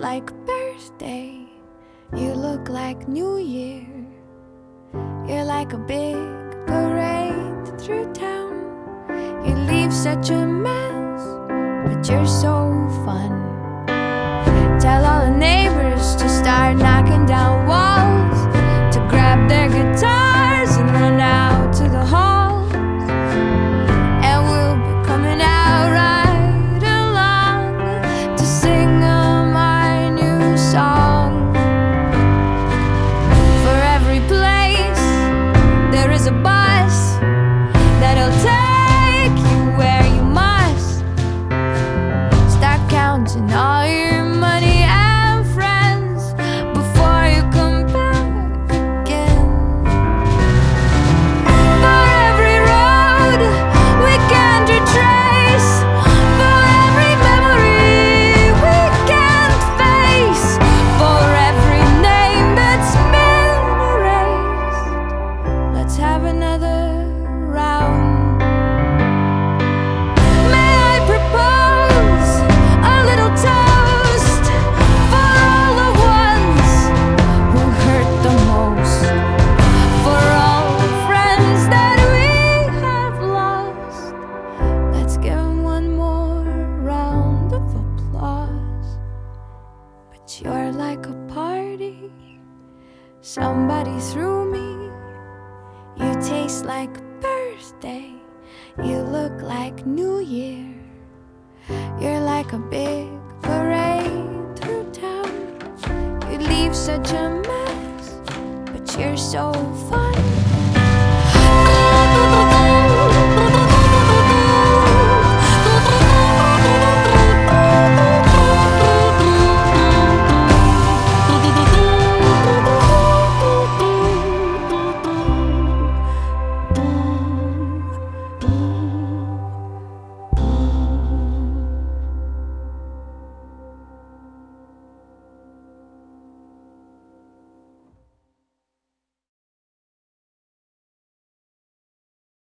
like birthday, you look like New Year. You're like a big parade through town. You leave such a mess, but you're so fun. Tell all the neighbors to start knocking down walls, to grab their guitars and run out to the halls. And we'll be coming out right along to sing my new song. For every place there is a bus that'll take you where you must. Start counting all your money and friends before you come back again. For every road we can't retrace, for every memory we can't face, for every name that's been erased, let's have another round. May I propose a little toast for all the ones who hurt the most, for all the friends that we have lost. Let's give 'em one more round of applause. But you're like a party somebody threw me. You taste like birthday, you look like New Year. You're like a big parade through town. You leave such a mess, but you're so fun.